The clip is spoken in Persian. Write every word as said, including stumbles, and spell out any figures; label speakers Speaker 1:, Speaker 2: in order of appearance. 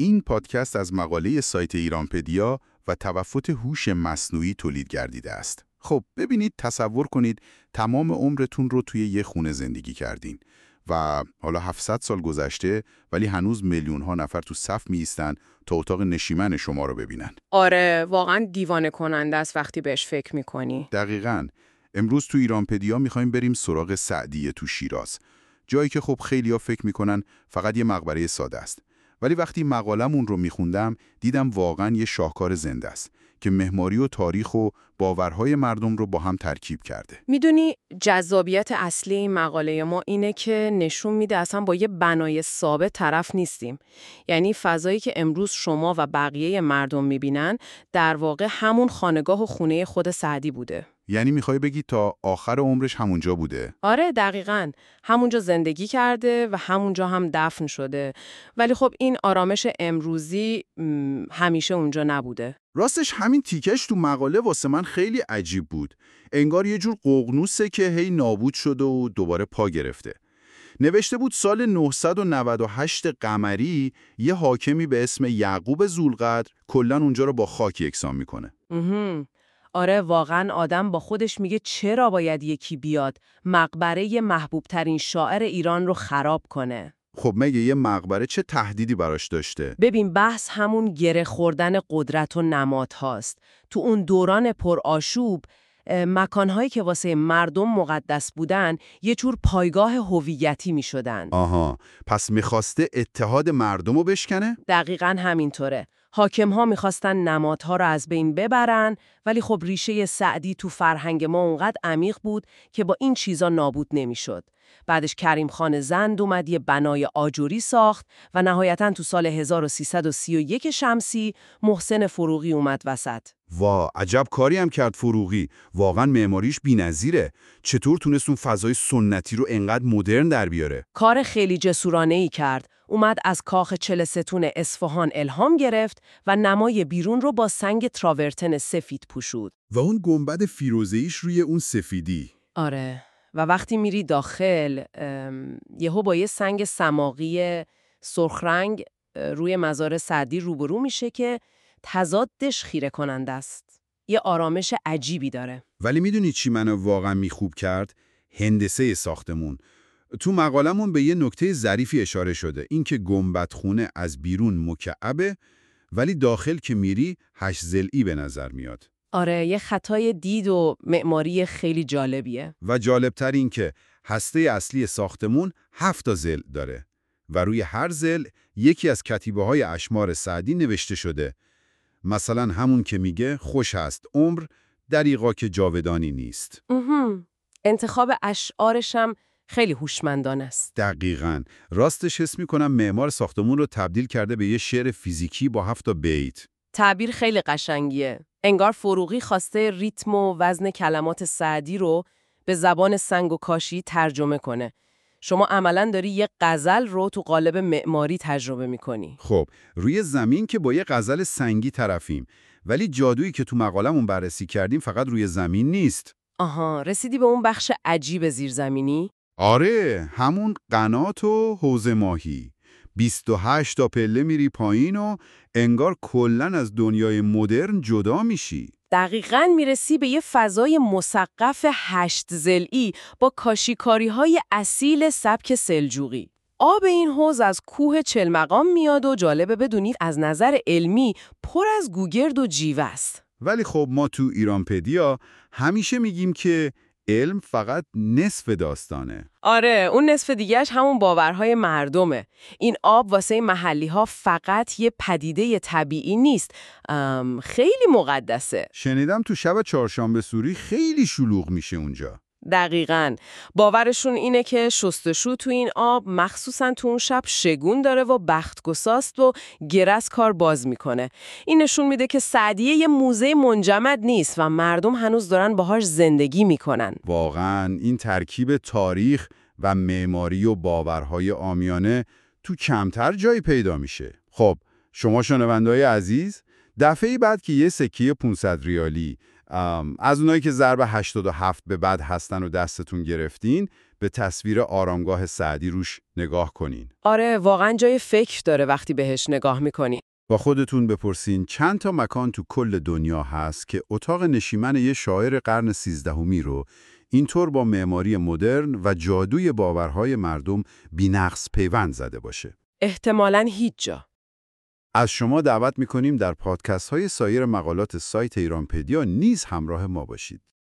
Speaker 1: این پادکست از مقاله سایت ایرانپدیا و تفاوت هوش مصنوعی تولید گردیده است. خب ببینید، تصور کنید تمام عمرتون رو توی یه خونه زندگی کردین و حالا هفتصد سال گذشته ولی هنوز میلیون ها نفر تو صف می ایستن تا اتاق نشیمن شما رو ببینن.
Speaker 2: آره، واقعا دیوانه کننده است وقتی بهش فکر میکنی.
Speaker 1: دقیقاً. امروز تو ایرانپدیا میخوایم بریم سراغ سعدیه تو شیراز. جایی که خب خیلی‌ها فکر میکنن فقط یه مقبره ساده است. ولی وقتی مقالمون رو میخوندم دیدم واقعاً یه شاهکار زنده است که معماری و تاریخ و باورهای مردم رو با هم ترکیب کرده.
Speaker 2: میدونی جذابیت اصلی این مقاله ما اینه که نشون میده اصلا با یه بنای ثابت طرف نیستیم. یعنی فضایی که امروز شما و بقیه مردم میبینن در واقع همون خانگاه و خونه خود سعدی بوده.
Speaker 1: یعنی میخوای بگی تا آخر عمرش همونجا بوده؟
Speaker 2: آره دقیقاً. همونجا زندگی کرده و همونجا هم دفن شده. ولی خب این آرامش امروزی همیشه اونجا نبوده.
Speaker 1: راستش همین تیکش تو مقاله واسه من خیلی عجیب بود. انگار یه جور ققنوسه که هی نابود شده و دوباره پا گرفته. نوشته بود سال نهصد و نود و هشت قمری یه حاکمی به اسم یعقوب ذوالقدر کلاً اونجا رو با خاک یکسان میکنه.
Speaker 2: آره واقعا آدم با خودش میگه چرا باید یکی بیاد مقبره محبوب ترین شاعر ایران رو خراب کنه؟
Speaker 1: خب مگه یه مقبره چه تهدیدی براش داشته؟
Speaker 2: ببین بحث همون گره خوردن قدرت و نماد هاست. تو اون دوران پرآشوب مکانهایی که واسه مردم مقدس بودن یه جور پایگاه هویتی می شدن.
Speaker 1: آها، پس میخواسته اتحاد مردم رو بشکنه؟
Speaker 2: دقیقاً همینطوره. حاکم‌ها می‌خواستن نمادها رو از بین ببرن، ولی خب ریشه سعدی تو فرهنگ ما اونقدر عمیق بود که با این چیزا نابود نمی‌شد. بعدش کریم خان زند اومد یه بنای آجوری ساخت و نهایتاً تو سال هزار و سیصد و سی و یک شمسی محسن فروغی اومد وسط.
Speaker 1: وا، عجب کاری هم کرد فروغی. واقعاً معماریش بی‌نظیره. چطور تونست اون فضای سنتی رو انقدر مدرن در بیاره؟
Speaker 2: کار خیلی جسورانه‌ای کرد. اومد از کاخ چهل ستون اصفهان الهام گرفت و نمای بیرون رو با سنگ تراورتن سفید پوشود.
Speaker 1: و اون گنبد فیروزه‌ایش روی اون سفیدی.
Speaker 2: آره. و وقتی میری داخل یهو با یه سنگ سماقی سرخ رنگ روی مزار سعدی روبرو میشه که تضادش خیره کننده است. یه آرامش عجیبی داره.
Speaker 1: ولی میدونی چی منو واقعا میخوب کرد؟ هندسه ساختمون. تو مقالمون به یه نکته ظریفی اشاره شده، اینکه گنبدخونه از بیرون مکعبه ولی داخل که میری هشت ضلعی به نظر میاد.
Speaker 2: آره، یه خطای دید و معماری خیلی جالبیه.
Speaker 1: و جالبتر این که هسته اصلی ساختمون هفت تا ضلع داره و روی هر ضلع یکی از کتیبه‌های اشمار سعدی نوشته شده. مثلا همون که میگه خوش هست عمر دریغا که جاودانی نیست.
Speaker 2: انتخاب اشعارش هم خیلی هوشمندانه است.
Speaker 1: دقیقاً. راستش حس می‌کنم معمار ساختمون رو تبدیل کرده به یه شعر فیزیکی با هفت تا بیت.
Speaker 2: تعبیر خیلی قشنگیه. انگار فروغی خواسته ریتم و وزن کلمات سعدی رو به زبان سنگ و کاشی ترجمه کنه. شما عملاً داری یه غزل رو تو قالب معماری تجربه می‌کنی.
Speaker 1: خب، روی زمین که با یه غزل سنگی طرفیم، ولی جادویی که تو مقالمون بررسی کردیم فقط روی زمین نیست.
Speaker 2: آها، رسیدی به اون بخش عجیب زیرزمینی؟
Speaker 1: آره، همون قنات و حوض ماهی. بیست و هشت تا پله میری پایین و انگار کلن از دنیای مدرن جدا میشی.
Speaker 2: دقیقاً میرسی به یه فضای مسقف هشت ضلعی با کاشیکاری‌های اصیل سبک سلجوقی. آب این حوض از کوه چلمقام میاد و جالبه بدونید از نظر علمی پر از گوگرد و جیوه است.
Speaker 1: ولی خب ما تو ایرانپدیا همیشه میگیم که علم فقط نصف داستانه.
Speaker 2: آره، اون نصف دیگهش همون باورهای مردمه. این آب واسه محلی ها فقط یه پدیده طبیعی نیست، خیلی مقدسه.
Speaker 1: شنیدم تو شب چهارشنبه سوری خیلی شلوغ میشه اونجا.
Speaker 2: دقیقاً. باورشون اینه که شستشو تو این آب مخصوصاً تو اون شب شگون داره و بختگساست و گرس کار باز میکنه. این نشون میده که سعدیه یه موزه منجمد نیست و مردم هنوز دارن باهاش زندگی میکنن.
Speaker 1: واقعاً این ترکیب تاریخ و معماری و باورهای عامیانه تو کمتر جایی پیدا میشه. خب شما شنونده‌های عزیز، دفعه بعد که یه سکه پانصد ریالی از اونایی که ضرب هشتاد و هفت به بعد هستن و دستتون گرفتین، به تصویر آرامگاه سعدی روش نگاه کنین.
Speaker 2: آره، واقعا جای فکر داره وقتی بهش نگاه میکنی.
Speaker 1: با خودتون بپرسین چند تا مکان تو کل دنیا هست که اتاق نشیمن یه شاعر قرن سیزدهمی رو اینطور با معماری مدرن و جادوی باورهای مردم بی‌نقص پیوند زده باشه.
Speaker 2: احتمالاً هیچ جا.
Speaker 1: از شما دعوت می‌کنیم در پادکست‌های سایر مقالات سایت ایرانپدیا نیز همراه ما باشید.